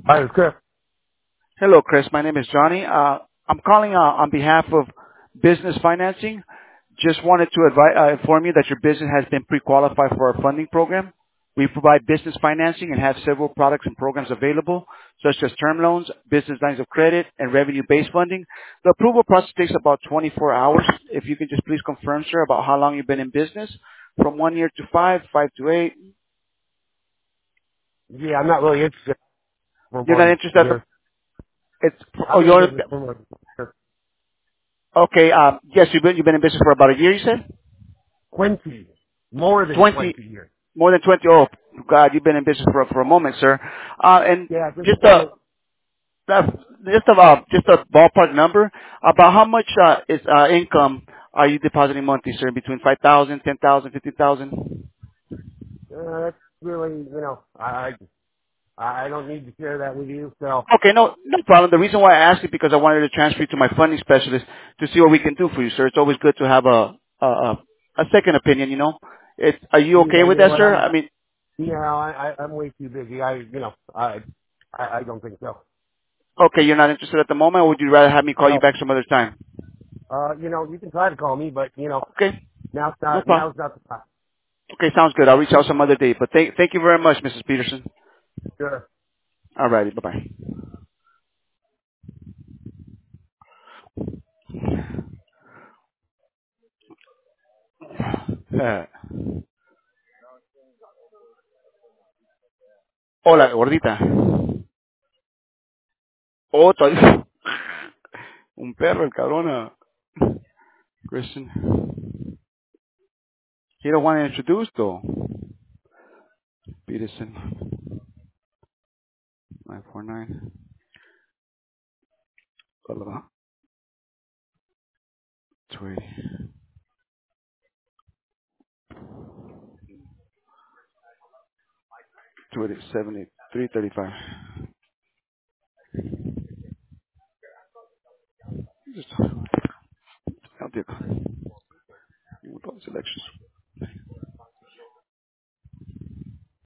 Hi, it's Chris. Hello, Chris. My name is Johnny. I'm calling on behalf of Business Financing. Just wanted to inform you that your business has been pre-qualified for our funding program. We provide business financing and have several products and programs available, such as term loans, business lines of credit, and revenue-based funding. The approval process takes about 24 hours. If you can just please confirm, sir, about how long you've been in business, from 1 year to 5, 5 to 8. Yeah, I'm not really interested for You're not 1 interested at the, year. it's, I've oh, been in you're, business for 1 year. okay, yes, you've been in business for about a year, you said? 20. More than 20, 20 years. more than 20. Oh, God, you've been in business for a moment, sir. And Yeah, just just kind of, uh, just a ballpark number, about how much is income are you depositing monthly, sir? Between 5,000, 10,000, 50,000. that's really, I don't need to share that with you, so, Okay, no problem. The reason why I asked you because I wanted to transfer you to my funding specialist to see what we can do for you, sir. It's always good to have a second opinion, you know. Are you okay yeah, with you know that, what, sir? I mean, I'm way too busy. I don't think so. okay, you're not interested at the moment, or would you rather have me call you No, back some other time? you can try to call me, but, Okay, no problem. now's not the time. Okay, sounds good. I'll reach out some other day. But thank you very much, Mrs. Peterson. Sure. All righty, bye-bye. Eh, hola, gordita. Oh, un perro, el cabrón. Christian. He don't want to introduce, though. Peterson. 949. Blah, blah, blah. 280. 280, 70, 335. Just, I'll do it. Selections.